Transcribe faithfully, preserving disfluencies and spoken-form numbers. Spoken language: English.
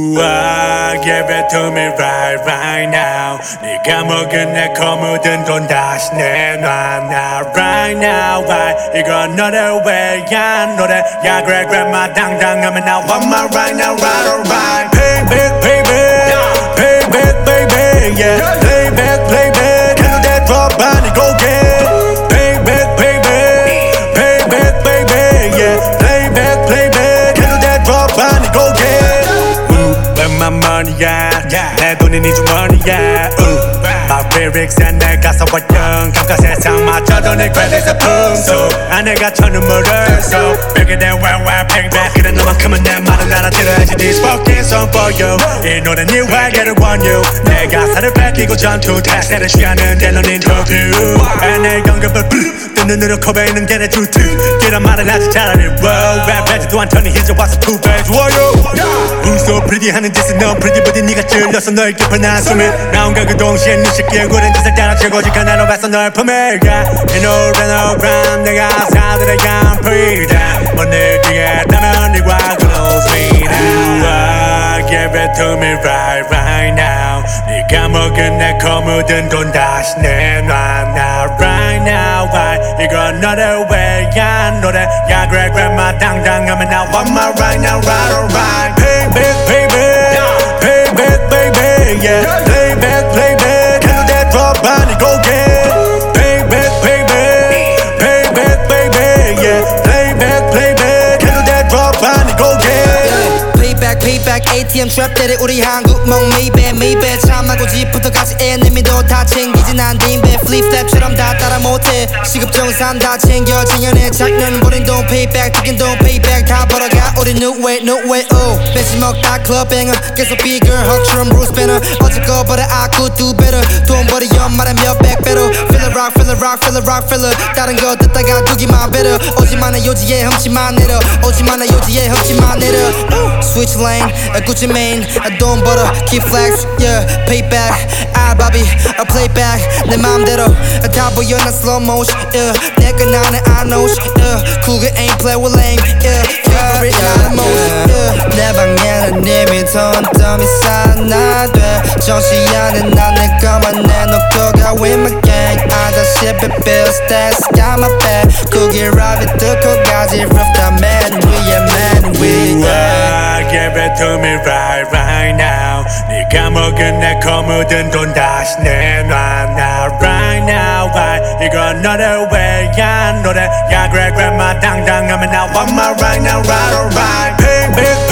Ooh, ah, give it to me right, right now. 네가 먹은 내 거무든 돈 다시 내놔 나 right now. Why? 이건 너를 위한 노래야. 그래 그래 마 당당하면 나 want my right now, right, alright. Pay back, baby, pay back, baby, yeah. Play back, play back. 해도 돼 drop 아니고 get. Pay back, baby, pay back, baby, yeah. Play back, play back. 해도 돼 drop 아니고 get. My money, yeah. 내 돈이 네 주머니야. My lyrics and 내 가사와 영 감각 세상 맞춰도 내 credit's 품속 아내가 천눈물을 써 벽에 대 well well payback. 그래 너만큼은 내 말을 알아들어야지. This fucking song for you. 이 노래 네 회개를 want you. 내 가사를 뺏기고 전투 택시를 취하는 델론 인터뷰. 내 연극을 뜬 눈으로 코베이는 게 내 주특. 이런 말을 하지 차라리 wow. 랩 해지도 않더니 이제 와서 two page warrior. Who's so pretty 하는 짓은 넌 pretty body. 네가 찔려서 널 깊은 한숨이 나온가 그 동시에 네 새끼 얼굴은 짓을 따라 최고지가 나로 봤어 널 품을까. 이 노래는 gram 내가 사들의 I'm pretty. 못 느끼겠다면 네가 close me now. Give it to me right, right now. 네가 먹은 내 거무든 돈 다시 내놔 나 right now. Why? 이건 너를 위한 노래야. 그래 그래 마 당당하면 나 want my right now, right, alright. Pay back, baby, pay back, baby, yeah. Play back, play back. 해도 돼 drop 아니고 get. Pay back, baby, pay back, baby, yeah. Play back, play back. 해도 돼 drop 아니고 get. Payback, payback, 에이티엠 트랩 때리 우리 한국몽 미배 미배 참하고 집부터 같이 에너미도 다 챙기지 난 딘배 플립랩처럼 다 따라 못해 시급정산 다 챙겨 작년에 작년 버린 돈 payback 튀긴 돈 payback 다 벌어가 우리 new way new way oh 뺏지 먹다 클럽뱅어 계속 bigger 헉처럼 Bruce Banner 어제 거보다 I could do better 돈 벌이 연말에 몇백 배로 Feel it rock feel it rock feel it rock feel it 다른 거 듣다가 두기만 better 오지마나 요지에 흠치만 내려 오지마나 요지에 흠치만 내려 Switch lane, a Gucci mane, a don't butter, keep flex, yeah, payback, ah, Bobby, a playback, 내 맘대로, 다 보여 나 slow motion, yeah, 내가 나는 I know, yeah, cool it ain't play with lame, yeah, favorite not emotion, yeah. 내 방에는 이미 톤덤이 산나돼, 정시 안에 난 내 것만 내놓고가 with my gang, 아저씨 배 bills, that's got my back, 고기 라비 뜯고 가지, rooftop man, 위에 man, 위에. Give it to me right, right now. 네가 먹은 내 거무든 돈 다시 내놔 나 right now. Why? 이건 너를 위한 노래야. 그래 그래 마 당당하면 나 want my right now, right, alright. Pay back,